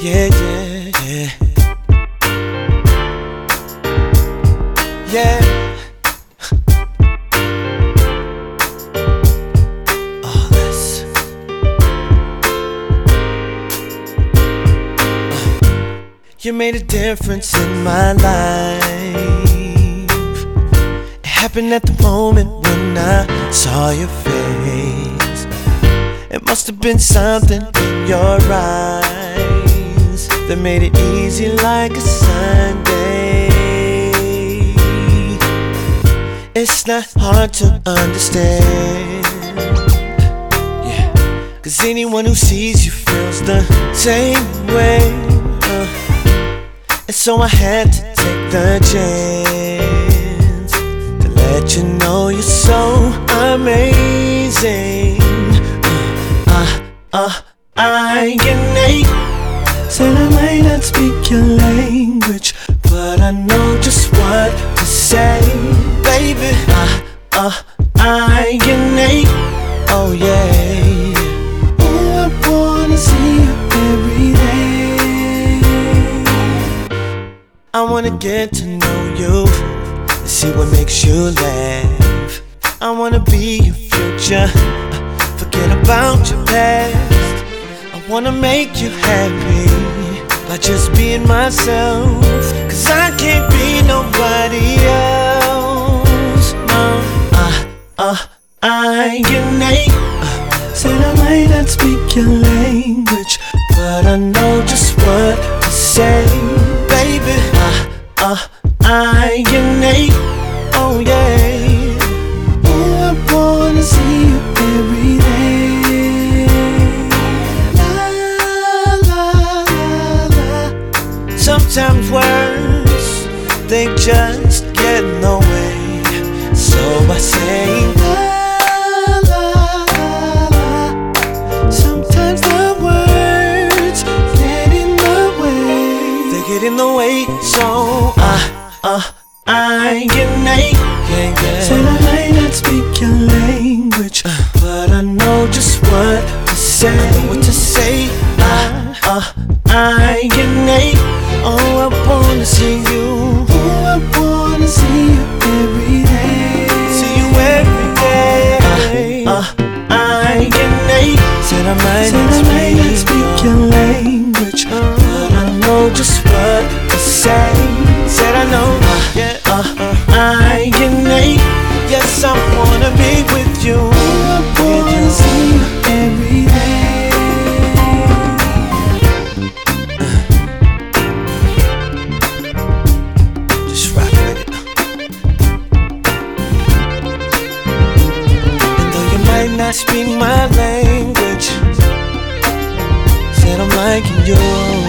yeah, yeah, yeah, yeah. All this. You made a difference in my life. It happened at the moment when I saw your face. It must have been something in your eyes that made it easy like a Sunday. It's not hard to understand, yeah, 'cause anyone who sees you feels the same way, and so I had to take the chance to let you know you're so amazing. Said I might not speak your language, but I know just what to say, baby. Oh yeah. Oh, I wanna see you every day. I wanna get to know you and see what makes you laugh. I wanna be your future, forget about your past. I wanna make you happy by just being myself, 'cause I can't be nobody else. Said I might not speak your language, but I know just what to say, baby. Oh yeah. Oh, I wanna see you every day. Sometimes words, they just get in the way, so I say la la la. Sometimes the words get in the way, they get in the way, so said I might not speak your language, but I know just what to say. Oh, I wanna see you. Oh, I wanna see you every day. See you every day. Said I might not speak your language, but I know just what to say. Said I know, yeah. Yes, I wanna be with you. Oh, I wanna see you every day. Just rock with it. And though you might not speak my language, said I'm liking you.